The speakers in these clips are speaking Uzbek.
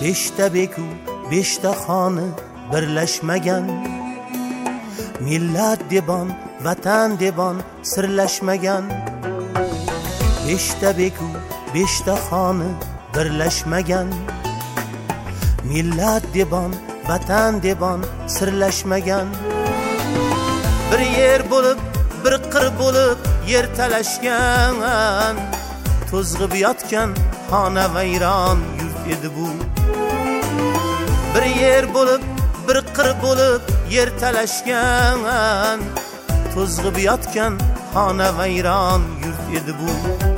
beshta beku beshta xoni birlashmagan, millat debon vatan debon sirlashmagan. Beshta beku beshta xoni birlashmagan, millat debon vatan debon sirlashmagan. Bir yer bo'lib bir qir bo'lib yer talashgan, to'zg'ib yotgan xona vayron yurt edi bu. Bir yer bo'lib bir qir bo'lib yer talashgan, to'zg'ib yotgan xona vayron yurt edi bu.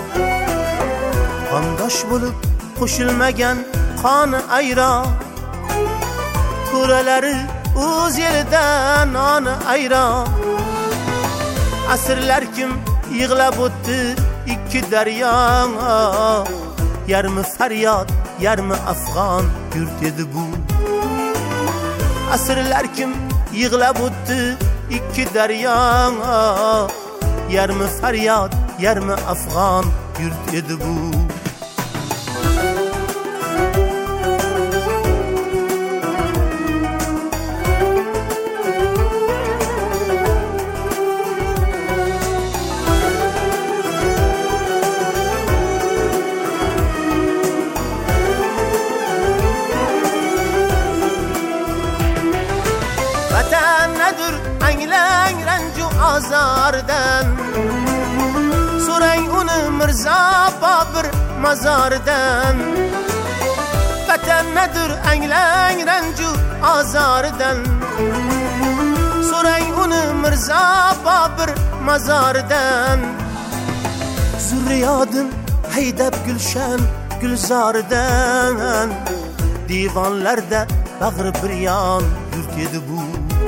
Qondosh bo'lib qo'shilmagan qoni ayron, to'ralari o'z yeridan noni ayron. Asrlar kim yig'lab o'tdi ikki daryo, yarmi faryod yarmi afg'on yurt edi bu. Asrlar kim yig'lab o'tdi ikki daryo, yarmi faryod yarmi afg'on yurt edi bu. Anglang ranju azardan, so'rang uni Mirzo Bobur mazoridan. Vatan nedir anglang ranju azardan, so'rang uni Mirzo Bobur mazoridan. Zurriyodim haydab gulshan gulzoridan, divonlarda bag'ri biryon yurt edi bu.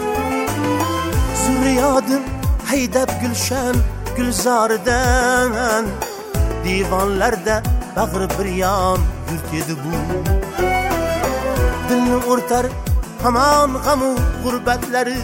Zurriyodim haydab gulshan gulzoridan, divonlarda bag'ri biryon yurt edi bu. Dilni o'rtar hamon g'amu g'urbatlari,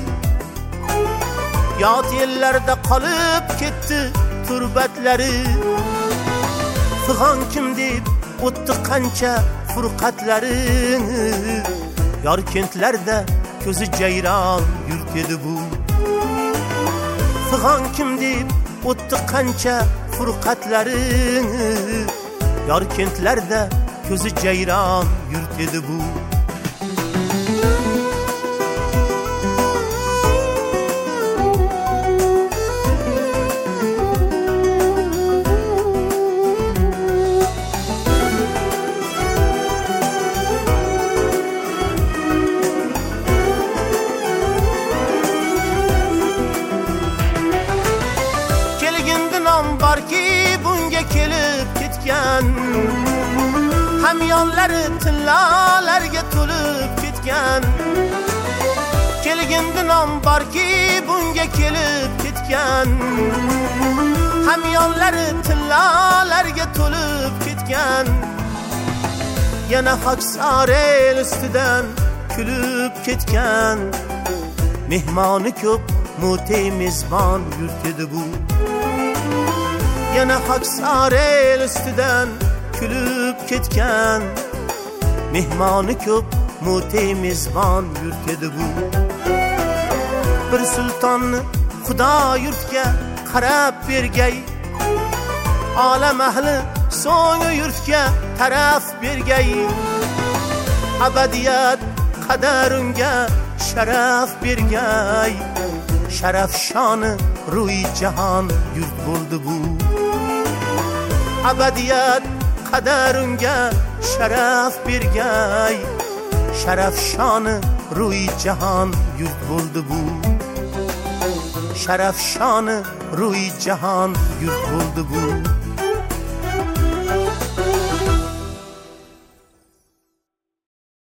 yot yillarda qolib ketdi turbatlari. Fig'on kim deb o'tdi qancha furqatlari, yor kentlarda ko'zi jayron yurt edi bu. Fig'on kim deb o'tdi qancha furqatlari, yor kentlarda ko'zi jayron yurt edi bu. Barki bunga kelib ketgan, hamyonlari tillalarga to'lib ketgan. Kelgindi nom barki bunga kelib ketgan, hamyonlari tillalarga to'lib ketgan. Yana Xaksor el ustidan kulib ketgan, mehmoni ko'p mo'tay mezbon yurt edi bu. Yana Xaksor el ustidan kulib ketgan, mehmoni ko'p mo'tay mezbon yurt edi bu. Bir sultonni Xudo yurtga qarab bergay, olam ahli so'ngi yurtga taraf bergay. Abadiyat qadar unga sharaf bergay, sharaf shoni ruhi jahon yurt bo'ldi bu. Abadiyat qadar unga sharaf bergay, sharaf shoni ruhi jahon yurt bo'ldi bu. Sharaf shoni ruhi jahon yurt bo'ldi bu.